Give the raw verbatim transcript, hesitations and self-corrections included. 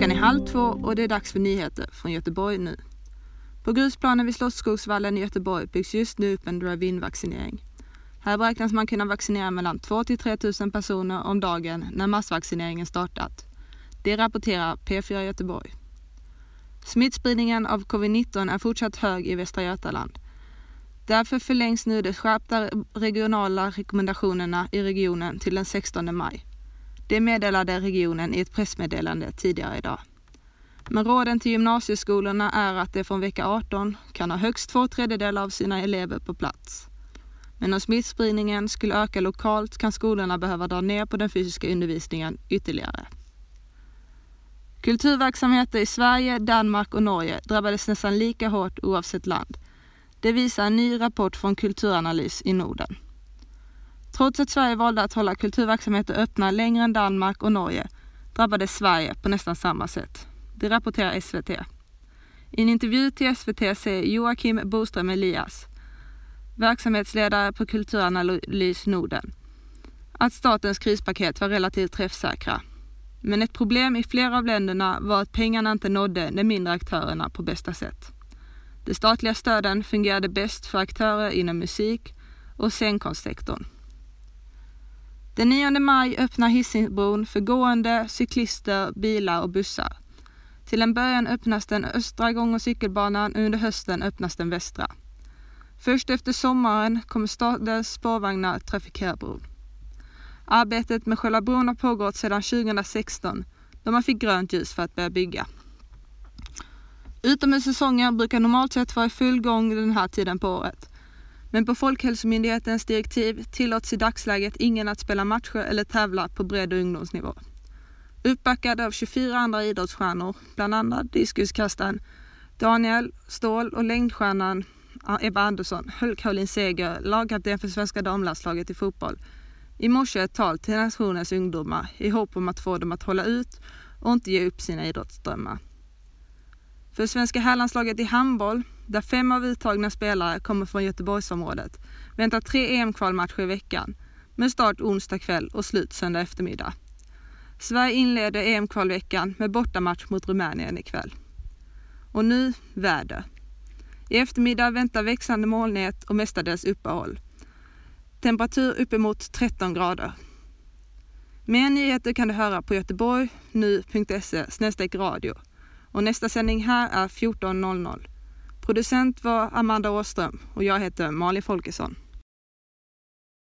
Klockan är halv två och det är dags för nyheter från Göteborg nu. På grusplanen vid Slottsskogsvallen i Göteborg byggs just nu upp en drive-in-vaccinering. Här beräknas man kunna vaccinera mellan två till tre tusen personer om dagen när massvaccineringen startat. Det rapporterar P fyra Göteborg. Smittspridningen av covid nitton är fortsatt hög i Västra Götaland. Därför förlängs nu de skärpta regionala rekommendationerna i regionen till den sextonde maj. Det meddelade regionen i ett pressmeddelande tidigare idag. Men råden till gymnasieskolorna är att de från vecka arton kan ha högst två tredjedelar av sina elever på plats. Men om smittspridningen skulle öka lokalt kan skolorna behöva dra ner på den fysiska undervisningen ytterligare. Kulturverksamheter i Sverige, Danmark och Norge drabbades nästan lika hårt oavsett land. Det visar en ny rapport från Kulturanalys i Norden. Trots att Sverige valde att hålla kulturverksamheter öppna längre än Danmark och Norge drabbades Sverige på nästan samma sätt. Det rapporterar S V T. I en intervju till S V T säger Joakim Boström Elias, verksamhetsledare på Kulturanalys Norden, att statens krispaket var relativt träffsäkra. Men ett problem i flera av länderna var att pengarna inte nådde de mindre aktörerna på bästa sätt. De statliga stöden fungerade bäst för aktörer inom musik- och scenkonstsektorn. Den nionde maj öppnar Hisingsbron för gående, cyklister, bilar och bussar. Till en början öppnas den östra gång- och cykelbanan och under hösten öppnas den västra. Först efter sommaren kommer stadens spårvagnar att trafikera bron. Arbetet med själva bron har pågått sedan tjugohundrasexton då man fick grönt ljus för att börja bygga. Utomhussäsonger brukar normalt sett vara i full gång den här tiden på året. Men på Folkhälsomyndighetens direktiv tillåts i dagsläget ingen att spela matcher eller tävla på bredd- och ungdomsnivå. Uppbackade av tjugofyra andra idrottsstjärnor, bland annat diskuskastaren Daniel Ståhl och längdstjärnan Ebba Andersson, höll Caroline Seger, lagkapten för svenska damlandslaget i fotboll, i morse ett tal till nationens ungdomar i hopp om att få dem att hålla ut och inte ge upp sina idrottsdrömmar. För svenska herrlandslaget i handboll, där fem av uttagna spelare kommer från Göteborgsområdet, väntar tre E M-kvalmatcher i veckan med start onsdag kväll och slut söndag eftermiddag. Sverige inleder E M-kvalveckan med bortamatch mot Rumänien ikväll. Och nu väder. I eftermiddag väntar växande molnighet och mestadels uppehåll. Temperatur uppemot tretton grader. Mer nyheter kan du höra på göteborg nu punkt se snedstreck radio. Och nästa sändning här är fjorton noll noll. Producent var Amanda Åström och jag heter Malin Folkesson.